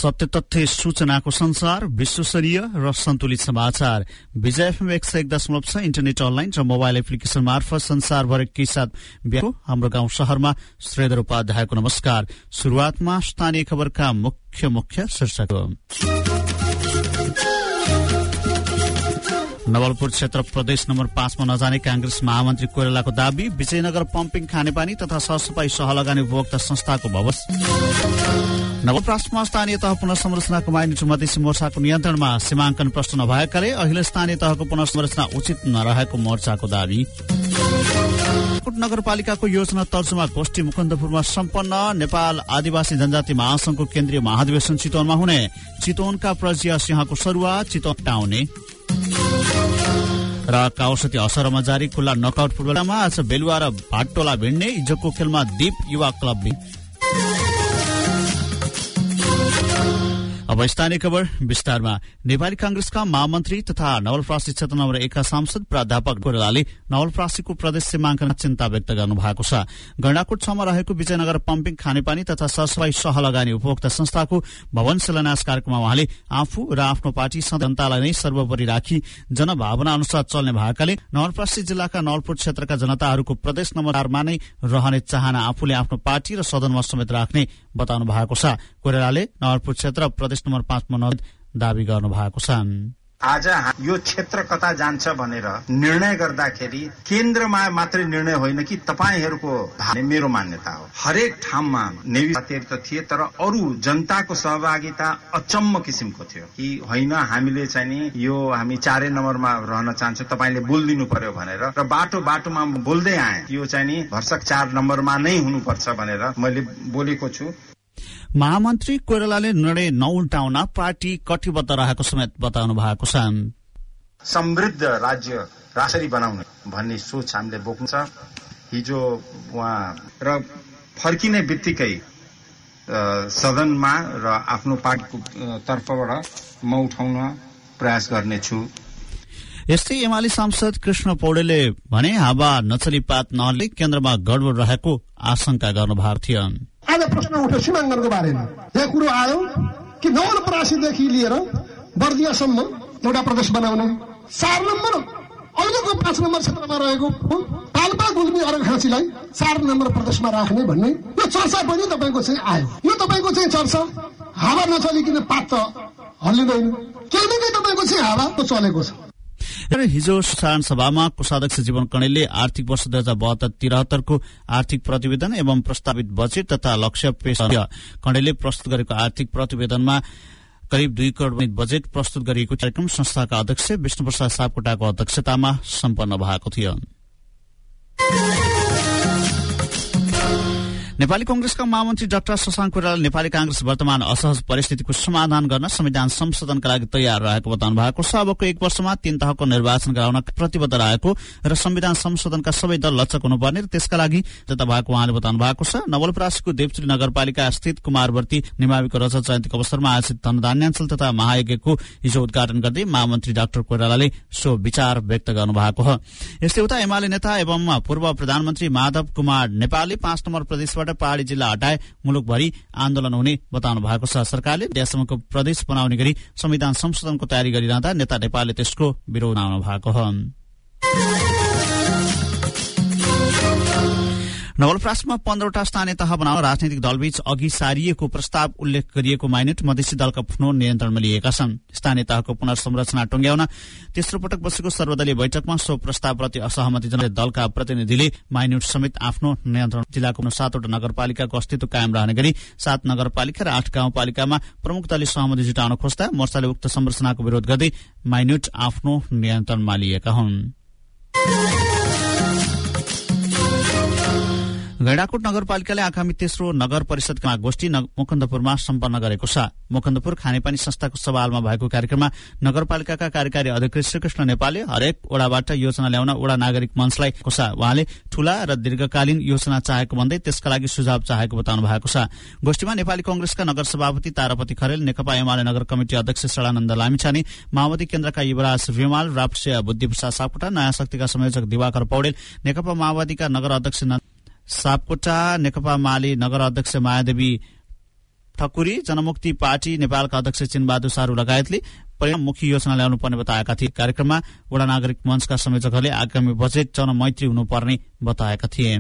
सत्य तथ्य सूचनाको संसार, विश्वस्तरीय र सन्तुलित समाचार। विजय एफएम 101.6 इन्टरनेट अनलाइन र मोबाइल एप्लिकेशन मार्फत संसारभर के साथ हाम्रो गाउँ शहरमा श्रीधर उपाध्यायको नमस्कार। शुरूआतमा स्थानीय खबरका मुख्य शीर्षक। नवलपुर क्षेत्र प्रदेश नम्बर 5 मा नजाने कांग्रेस महामन्त्री कोइरालाको दाबी। विजयनगर पम्पिङ खानेपानी तथा सरसफाई सह लगानी उपभोक्ता संस्थाको भवस। नवलपरासीमा स्थानीय तह पुनर्संरचनाको माइनोरिटी मधेसी मोर्चाको नियन्त्रणमा। सीमाङ्कन प्रश्न नभएकाले अहिले स्थानीय तहको पुनर्संरचना उचित नरहेको मोर्चाको दाबी। नगरपालिकाको योजना तर्जुमा गोष्ठी मुकुन्दपुरमा सम्पन्न। नेपाल आदिवासी जनजाति महासंघको केन्द्रीय महाधिवेशन चितवनमा हुने। चितवनका प्रज्ञा सिंहको सरुवा चितवन टाउने। र काउसती असरमा जारी खुल्ला नकआउट फुटबलमा आज बेलुवा र भाटटोला भिड्ने। हिजोको खेलमा दीप युवा क्लब। अब स्थानीय खबर विस्तारमा। नेपाली कांग्रेसका महामन्त्री तथा नवलपरासी क्षेत्र नम्बर 1 का सांसद प्राध्यापक कोइरालाले नवलपरासीको प्रदेश सीमाङ्कनमा चिन्ता व्यक्त गर्नु भएको छ। गण्डाकोट 6 मा रहेको विजयनगर पम्पिङ खानेपानी तथा सरसफाई सह लगानी उपभोक्ता संस्थाको भवन शिलान्यास कार्यक्रममा उहाँले आफू र आफ्नो पार्टी जनतालाई नै सर्वोपरि राखी जनभावना अनुसार चल्ने भएकाले नवलपरासी जिल्लाका नवलपुर क्षेत्रका जनताहरूको प्रदेश नम्बर 4 मा नै रहने चाहना आफूले आफ्नो पार्टी र सदनमा समेत राख्ने बताउनु भएको छ। कोइरालाले नवलपुर क्षेत्र प्रदेश नम्बर 5 मा दावी गर्नु भएको छ। आज यो क्षेत्र कता जान्छ भनेर निर्णय गर्दाखेरि केन्द्रमा मात्रै निर्णय होइन कि तपाईहरूको मेरो मान्यता हो। हरेक ठाउँमा नेवी साथीहरू त थिए, तर अरू जनताको सहभागिता अचम्म किसिमको थियो कि होइन हामीले चाहिँ नि यो हामी 4 नम्बरमा रहन चाहन्छौँ, तपाईँले बोलिदिनु पर्यो भनेर। र बाटोमा बोल्दै आए यो चाहिँ नि भर्सक 4 नम्बरमा नै हुनुपर्छ भनेर मैले बोलेको छु। महामन्त्री कोइरालाले निर्णय नउल्टाउन पार्टी कटिबद्ध रहेको समेत बताउनु भएको छ। समृद्ध राज्य राष्ट्रिय बनाउने भन्ने सोच हामीले बोक्नु छ। हिजो उहाँ र फर्किने बित्तिकै सदनमा र आफ्नो पार्टीको तर्फबाट म उठाउन प्रयास गर्नेछु। यस्तै एमाले सांसद कृष्ण पौडेलले भने हावा नचली पात नहल्ने केन्द्रमा गडबड रहेको आशंका गर्नु भएको थियो। आज प्रश्न उठ्यो सीमाङ्कनको बारेमा। यहाँ कुरो आयो कि नवलपरासीदेखि लिएर बर्दियासम्म एउटा प्रदेश बनाउने। 4 नम्बर अहिलेको 5 नम्बर क्षेत्रमा रहेको पाल्पा गुल्मी अर्घाँसीलाई 4 नम्बर प्रदेशमा राख्ने भन्ने यो चर्चा पनि तपाईँको चाहिँ आयो। यो तपाईँको चाहिँ चर्चा हावा नचलिकन पात त हल्लिँदैन, केही न केही तपाईँको चाहिँ हावा त चलेको छ। हिजो साधारण सभामा कोषाध्यक्ष जीवन कणेलले आर्थिक वर्ष 2072-73 को आर्थिक प्रतिवेदन एवं प्रस्तावित बजेट तथा लक्ष्य पेश कणेलले प्रस्तुत गरेको आर्थिक प्रतिवेदनमा करिब 2 करोड़ बजेट प्रस्तुत गरिएको कार्यक्रम संस्थाका अध्यक्ष विष्णुप्रसाद सापकोटाको अध्यक्षतामा सम्पन्न भएको थियो। नेपाली कांग्रेसका महामन्त्री डाक्टर शशाङ्क कोइराला नेपाली कांग्रेस वर्तमान असहज परिस्थितिको समाधान गर्न संविधान संशोधनका लागि तयार रहेको बताउनु भएको छ। अबको 1 वर्षमा 3 तहको निर्वाचन गराउन प्रतिबद्ध रहेको र संविधान संशोधनका सबै दल लचक हुनुपर्ने र त्यसका लागि जता भएको उहाँले बताउनु भएको छ। नवलपरासीको देवचुली नगरपालिका स्थित कुमारवर्ती निमाविको रजत जयन्तीको अवसरमा आयोजित धनधान्याञ्चल तथा महायज्ञको हिजो उद्घाटन गर्दै महामन्त्री डाक्टर कोइरालाले सो विचार व्यक्त गर्नु भएको हो। यस्तै उता एमाले नेता एवं पूर्व प्रधानमन्त्री माधव कुमार नेपालले 5 नम्बर प्रदेशबाट पहाड़ी जिल्ला हटाए मुलुकभरि आन्दोलन हुने बताउनु भएको छ। सरकारले देशसम्मको प्रदेश बनाउने गरी संविधान संशोधनको तयारी गरिरहँदा नेता नेपालले त्यसको विरोध आउनु भएको हो। नवलपरासीमा 15वटा स्थानीय तह बनाउन राजनैतिक दलबीच अघि सारिएको प्रस्ताव उल्लेख गरिएको माइनोरिटी मधेसी दलका पुनः नियन्त्रणमा लिएका छन्। स्थानीय तहको पुनर्संरचना टुंग्याउन तेस्रो पटक बसेको सर्वदलीय बैठकमा सो प्रस्तावप्रति असहमति जनाउँदै दलका प्रतिनिधिले माइनोरिटी समेत आफ्नो नियन्त्रण जिल्लाको 7वटा नगरपालिकाको अस्तित्व कायम रहने गरी 7 नगरपालिका र 8 गाउँपालिकामा प्रमुख दलले सहमति जुटाउन खोज्दा मोर्चाले उक्त संरचनाको विरोध गर्दै माइनोरिटी आफ्नो नियन्त्रणमा लिएका हुन्। गैंडाकोट नगरपालिकाले आगामी तेस्रो नगर परिषदका गोष्ठी मुकुन्दपुरमा सम्पन्न गरेको छ। मुकुन्दपुर खानेपानी संस्थाको सभाहालमा भएको कार्यक्रममा नगरपालिकाका कार्यकारी अधिकृत श्रीकृष्ण नेपालले हरेक ओडाबाट योजना ल्याउन ओडा नागरिक मञ्चलाई कोसा उहाँले ठूला र दीर्घकालीन योजना चाहेको भन्दै त्यसका लागि सुझाव चाहेको बताउनु भएको छ। गोष्ठीमा नेपाली कांग्रेसका नगर सभापति तारापति खरेल, नेकपा एमाले नगर कमिटी अध्यक्ष सडानन्द लामिछाने, माओवादी केन्द्रका युवराज रिमाल, राष्ट्रिय बुद्धिप्रसाद सापकोटा, नयाँ शक्तिका संयोजक दिवाकर पौडेल, नेकपा माओवादीका नगर अध्यक्ष सापकोटा, नेकपा माले नगर अध्यक्ष मायादेवी ठकुरी जनमुक्ति पार्टी नेपालका अध्यक्ष चिनबहादुर सारू लगायतले परिणाममुखी योजना ल्याउनु पर्ने बताएका थिए। कार्यक्रममा वडा नागरिक मञ्चका संयोजकहरूले आगामी बजेट जनमैत्री हुनुपर्ने बताएका थिए।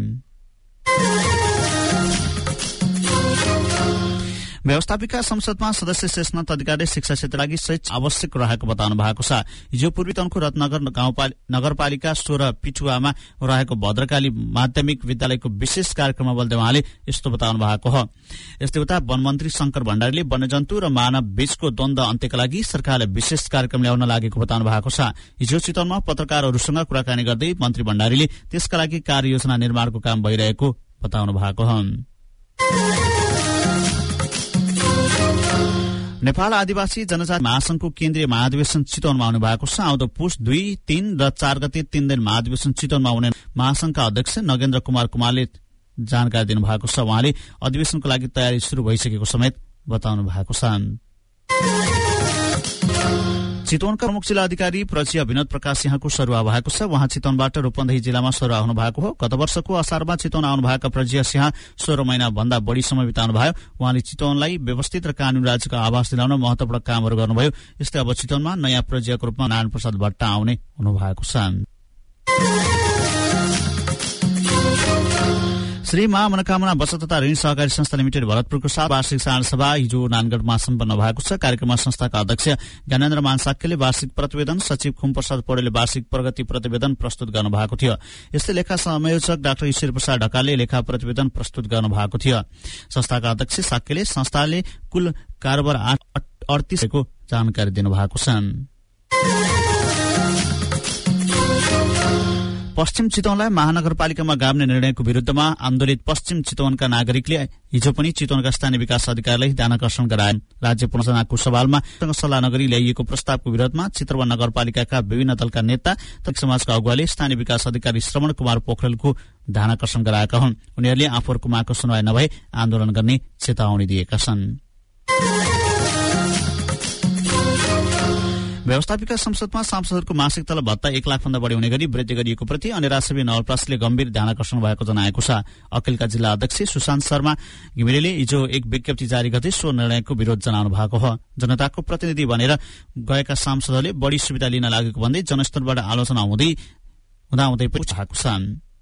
व्यवस्थापिका संसदमा सदस्य शेषनाथ अधिकारीले शिक्षा क्षेत्रका लागि शैक्षिक आवश्यक रहेको बताउनु भएको छ। हिजो पूर्वी तनखु रत्नगर नगरपालिका 16 पिठुवामा रहेको भद्रकाली माध्यमिक विद्यालयको विशेष कार्यक्रममा बोल्दै उहाँले यस्तो बताउनु भएको हो। यस्तै उता वनमन्त्री शंकर भण्डारीले वन्यजन्तु र मानव बीचको द्वन्द्व अन्त्यका लागि सरकारले विशेष कार्यक्रम ल्याउन लागेको बताउनु भएको छ। हिजो चितवनमा पत्रकारहरूसँग कुराकानी गर्दै मन्त्री भण्डारीले त्यसका लागि कार्ययोजना निर्माणको काम भइरहेको बताउनु भएको हो। नेपाल आदिवासी जनजाति महासंघको केन्द्रीय महाधिवेशन चितवनमा आउनु भएको छ। आउँदो पुष 2, 3 र 4 गते 3 दिन महाधिवेशन चितवनमा हुने महासंघका अध्यक्ष नगेन्द्र कुमार कुमारले जानकारी दिनुभएको छ। उहाँले अधिवेशनको लागि तयारी शुरू भइसकेको समेत बताउनु भएको छ। चितवनका प्रमुख जिल्ला अधिकारी प्रजिया विनोद प्रकाश यहाँको सरुवा भएको छ। उहाँ चितवनबाट रूपन्देही जिल्लामा सरुवा हुनु भएको हो। गत वर्षको असारमा चितवन आउनुभएका प्रजिया सिंह 16 महिना भन्दा बढ़ी समय बिताउनु भयो। उहाँले चितवनलाई व्यवस्थित र कानूनी राज्यको आवास दिलाउन महत्वपूर्ण कामहरू गर्नुभयो। यस्तै अब चितवनमा नयाँ प्रजियाको रूपमा नारायण प्रसाद भट्ट आउने हुनुभएको छ। श्री मा मनोकामना बचत तथा ऋण सहकारी संस्था लिमिटेड भरतपुरको 7 वार्षिक साधारण सभा हिजो नानगढमा सम्पन्न भएको छ। कार्यक्रममा संस्थाका अध्यक्ष ज्ञानेन्द्र मानसाक्यले वार्षिक प्रतिवेदन, सचिव खुमप्रसाद पौडेलले वार्षिक प्रगति प्रतिवेदन प्रस्तुत गर्नुभएको थियो। यस्तै लेखा संयोजक डाक्टर ईश्वर प्रसाद ढकालले लेखा प्रतिवेदन प्रस्तुत गर्नुभएको थियो। संस्थाका अध्यक्ष साक्यले संस्थाले कुल कारोबार 38 को जानकारी दिनुभएको छ। पश्चिम चितवनलाई महानगरपालिकामा गाभ्ने निर्णयको विरूद्धमा आन्दोलित पश्चिम चितवनका नागरिकले हिजो पनि चितवनका स्थानीय विकास अधिकारीलाई ध्यानाकर्षण गराए। राज्य पुनर्रचनाको सवालमा सल्लाह नगरी ल्याइएको प्रस्तावको विरोधमा चितवन नगरपालिकाका विभिन्न दलका नेता तथा समाजका अगुवाले स्थानीय विकास अधिकारी श्रवण कुमार पोखरेलको ध्यानाकर्षण गराएका हुन्। उनीहरूले आफूहरूको मागको सुनवाई नभए आन्दोलन गर्ने चेतावनी दिएका छन्। व्यवस्थापिका संसदमा सांसदहरूको मासिक तलब भत्ता 1 लाख भन्दा बढ़ी हुने गरी वृद्धि गरिएको प्रति अनिरासवी नवलपरासीले गम्भीर ध्यानाकर्षण भएको जनाएको छ। अखिलका जिल्ला अध्यक्ष सुशान्त शर्मा घिमिरेले हिजो एक विज्ञप्ति जारी गर्दै सो निर्णयको विरोध जनाउनु भएको हो। जनताको प्रतिनिधि भनेर गएका सांसदहरूले बढ़ी सुविधा लिन लागेको भन्दै जनस्तरबाट आलोचना हुँदाहुँदै पुगेको छ।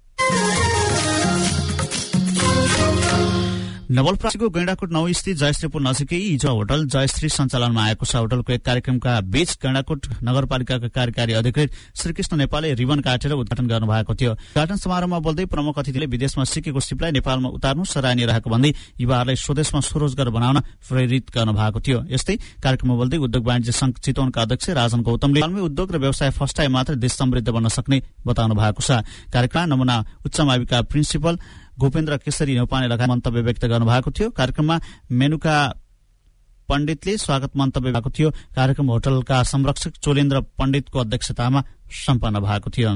नवलपरासीको गैंडाकोट 9 स्थित जयश्रीपुर नजिकै हिजो होटल जयश्री सञ्चालनमा आएको छ। होटलको एक कार्यक्रमका बीच गैंडाकोट नगरपालिकाका कार्यकारी अधिकृत श्रीकृष्ण नेपालले रिबन काटेर उद्घाटन गर्नुभएको थियो। उद्घाटन समारोहमा बोल्दै प्रमुख अतिथिले विदेशमा सिकेको सिपलाई नेपालमा उतार्नु सराहनीय रहेको भन्दै युवाहरूलाई स्वदेशमा स्वरोजगार बनाउन प्रेरित गर्नुभएको थियो। यस्तै कार्यक्रममा बोल्दै उद्योग वाणिज्य संघ चितवनका अध्यक्ष राजन गौतमले नेपालमै उद्योग र व्यवसाय फस्टाए मात्र देश समृद्ध बन्न सक्ने बताउनु भएको छ। कार्यक्रममा नमुना उच्च माविका प्रिन्सिपल गोपेन्द्र केसरी नेपालले लगायत मन्तव्य व्यक्त गर्नुभएको थियो। कार्यक्रममा मेनुका पण्डितले स्वागत मन्तव्य भएको थियो। कार्यक्रम होटलका संरक्षक चोलेन्द्र पण्डितको अध्यक्षतामा सम्पन्न भएको थियो।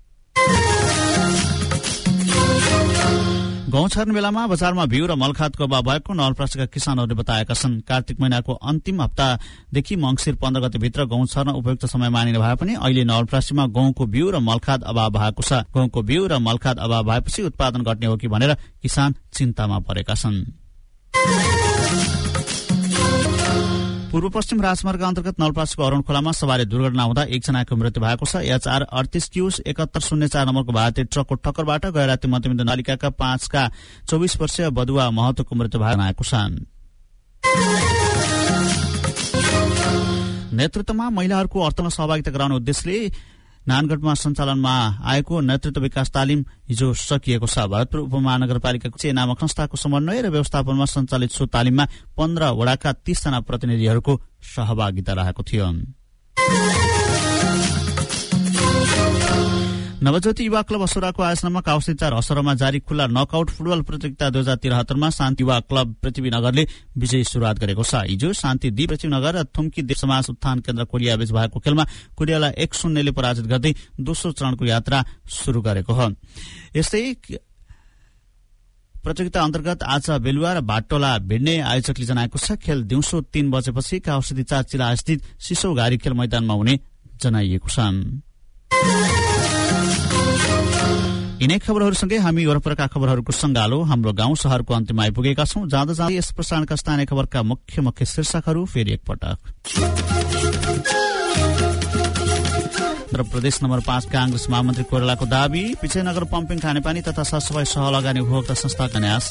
गहुँ छर्ने बेलामा बजारमा बिउ र मलखादको अभाव भएको नवलपरासीका किसानहरूले बताएका छन्। कार्तिक महिनाको अन्तिम हप्तादेखि मंसिर 15 गतेभित्र गहुँ छर्न उपयुक्त समय मानिने भए पनि अहिले नवलपरासीमा गहुँको बिउ र मलखाद अभाव भएको छ। गहुँको बिउ र मलखाद अभाव भएपछि उत्पादन घट्ने हो कि भनेर किसान चिन्तामा परेका छन्। पूर्व पश्चिम राजमार्ग अन्तर्गत नवलपरासीको अरूण खोलामा सवारी दुर्घटना हुँदा एकजनाको मृत्यु भएको छ। HR 38 क्यूस 7104 नम्बरको भारतीय ट्रकको ठक्करबाट गए राति मध्यविन्द नलिकाका 5 का 24 वर्षीय बदुवा महतोको मृत्यु भएको छ। नेतृत्वमा महिलाहरूको अर्थमा सहभागिता गराउने उद्देश्यले नानगढमा सञ्चालनमा आएको नेतृत्व विकास तालिम हिजो सकिएको छ। भरतपुर उपमहानगरपालिकाको चे नामक संस्थाको समन्वय र व्यवस्थापनमा सञ्चालित सो तालिममा 15 वडाका 30 जना प्रतिनिधिहरूको सहभागिता रहेको थियो। नवज्योति युवा क्लब असोराको आयोजनामा काउसी 4 असोरामा जारी खुल्ला नकआउट फुटबल प्रतियोगिता 2073 मा शान्ति युवा क्लब पृथ्वीनगरले विजयी शुरूआत गरेको छ। हिजो शान्ति दीप पृथ्वीनगर र थुम्की देव समाज उत्थान केन्द्र कोरिया बीच भएको खेलमा कोरियालाई 1-0 पराजित गर्दै दोस्रो चरणको यात्रा शुरू गरेको हो। यस्तै प्रतियोगिता अन्तर्गत आज बेलुवा र भाटोला भिड्ने आयोजकले जनाएको छ। खेल दिउँसो 3 बजेपछि काउसी 4 जिल्ला स्थित सिसौ घारी खेल मैदानमा हुने जनाइएको छ। यिनै खबरहरूसँगै हामी वरपरका खबरहरूको संगालो हाम्रो गाउँ शहरको अन्त्यमा आइपुगेका छौं। जाँदा जाँदै यस प्रसारणका स्थानीय खबरका मुख्य शीर्षकहरू फेरि एकपटक। प्रदेश नम्बर 5 कांग्रेस महामन्त्री कोइरालाको दावी। विजयनगर पम्पिङ खानेपानी तथा सरसफाई सह लगानी उपभोक्ता संस्थाका न्यास।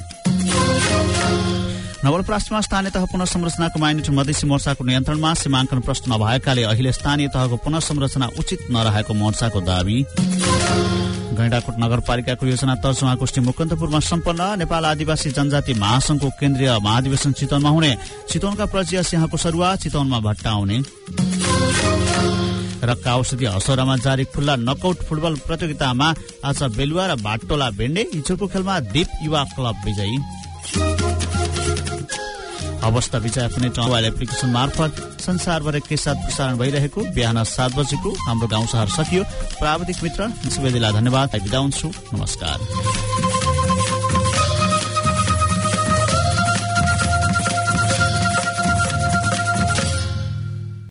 नवलपरासीमा स्थानीय तह पुनर्संरचनाको माइनोरिटी मधेसी मोर्चाको नियन्त्रणमा। सीमाङ्कन प्रश्न नभएकाले अहिले स्थानीय तहको पुनर्संरचना उचित नरहेको मोर्चाको दावी। गैंडाकोट नगरपालिकाको योजना तर्जुमा गोष्ठी मुकन्दपुरमा सम्पन्न। नेपाल आदिवासी जनजाति महासंघको केन्द्रीय महाधिवेशन चितवनमा हुने। चितवनका प्रज्य सिंहको सरुवा चितवनमा भट्टाउने। रक्का औषधि हसौरामा जारी खुल्ला नकआउट फुटबल प्रतियोगितामा आज बेलुवा र भाटोला भेड्ने। हिजोको खेलमा दीप युवा क्लब विजयी। अवस्था विजय पनि मोबाइल एप्लिकेशन मार्फत संसारभरि के साथ प्रसारण भइरहेको बिहान 7 बजेको हाम्रो गाउँ शहर सकियो। प्राविधिक मित्र सुवेदीलाई धन्यवाद। बिदा हुन्छु। नमस्कार।